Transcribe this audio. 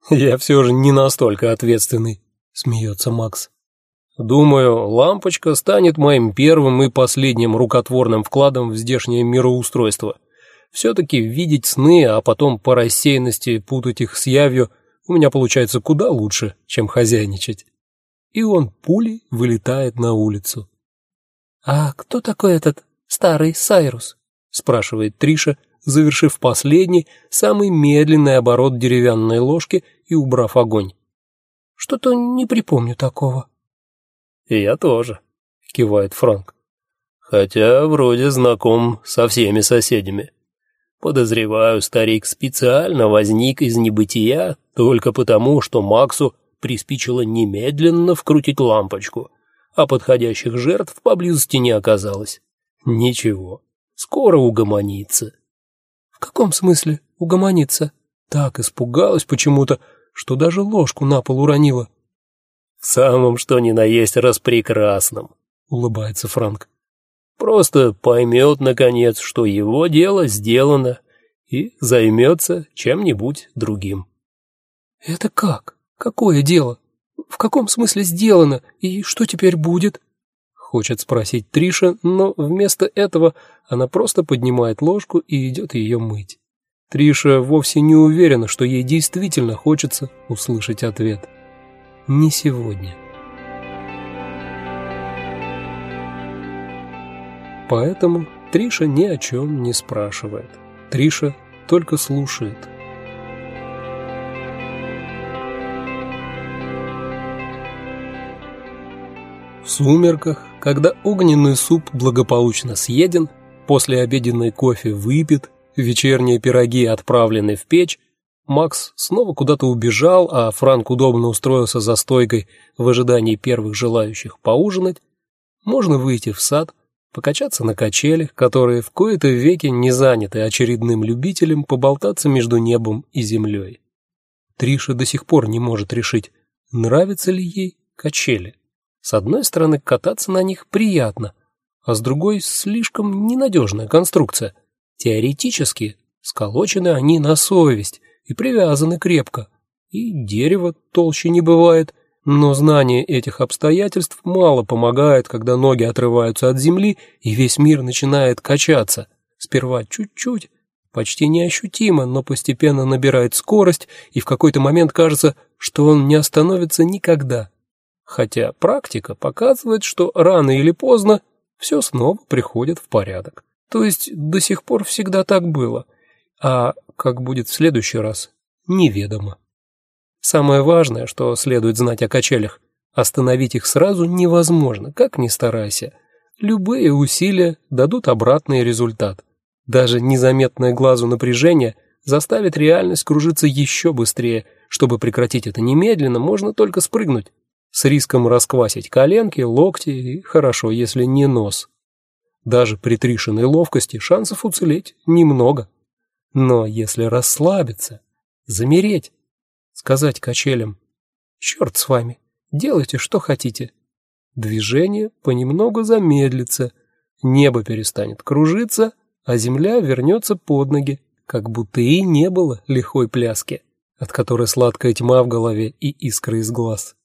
Я все же не настолько ответственный, смеется Макс. Думаю, лампочка станет моим первым и последним рукотворным вкладом в здешнее мироустройство. Все-таки видеть сны, а потом по рассеянности путать их с явью у меня получается куда лучше, чем хозяйничать. И он пулей вылетает на улицу. «А кто такой этот старый Сайрус?» — спрашивает Триша, завершив последний, самый медленный оборот деревянной ложки и убрав огонь. «Что-то не припомню такого». «Я тоже», — кивает Франк. «Хотя вроде знаком со всеми соседями. Подозреваю, старик специально возник из небытия только потому, что Максу приспичило немедленно вкрутить лампочку, а подходящих жертв поблизости не оказалось. Ничего, скоро угомонится». «В каком смысле угомонится?» Так испугалась почему-то, что даже ложку на пол уронила. «В самом что ни на есть распрекрасном», — улыбается Франк. «Просто поймет, наконец, что его дело сделано, и займется чем-нибудь другим». «Это как? Какое дело? В каком смысле сделано? И что теперь будет?» Хочет спросить Триша, но вместо этого она просто поднимает ложку и идет ее мыть. Триша вовсе не уверена, что ей действительно хочется услышать ответ. Не сегодня. Поэтому Триша ни о чем не спрашивает. Триша только слушает. В сумерках, когда огненный суп благополучно съеден, послеобеденный кофе выпит, вечерние пироги отправлены в печь, Макс снова куда-то убежал, а Франк удобно устроился за стойкой в ожидании первых желающих поужинать, можно выйти в сад, покачаться на качелях, которые в кои-то веки не заняты очередным любителем поболтаться между небом и землей. Триша до сих пор не может решить, нравятся ли ей качели. С одной стороны, кататься на них приятно, а с другой слишком ненадежная конструкция. Теоретически сколочены они на совесть и привязаны крепко, и дерево толще не бывает, но знание этих обстоятельств мало помогает, когда ноги отрываются от земли и весь мир начинает качаться. Сперва чуть-чуть, почти неощутимо, но постепенно набирает скорость, и в какой-то момент кажется, что он не остановится никогда. Хотя практика показывает, что рано или поздно все снова приходит в порядок. То есть до сих пор всегда так было, а как будет в следующий раз, неведомо. Самое важное, что следует знать о качелях, остановить их сразу невозможно, как ни старайся. Любые усилия дадут обратный результат. Даже незаметное глазу напряжение заставит реальность кружиться еще быстрее. Чтобы прекратить это немедленно, можно только спрыгнуть. С риском расквасить коленки, локти и, хорошо, если не нос. Даже при Тришиной ловкости шансов уцелеть немного. Но если расслабиться, замереть, сказать качелям: «Черт с вами, делайте, что хотите», движение понемногу замедлится, небо перестанет кружиться, а земля вернется под ноги, как будто и не было лихой пляски, от которой сладкая тьма в голове и искры из глаз.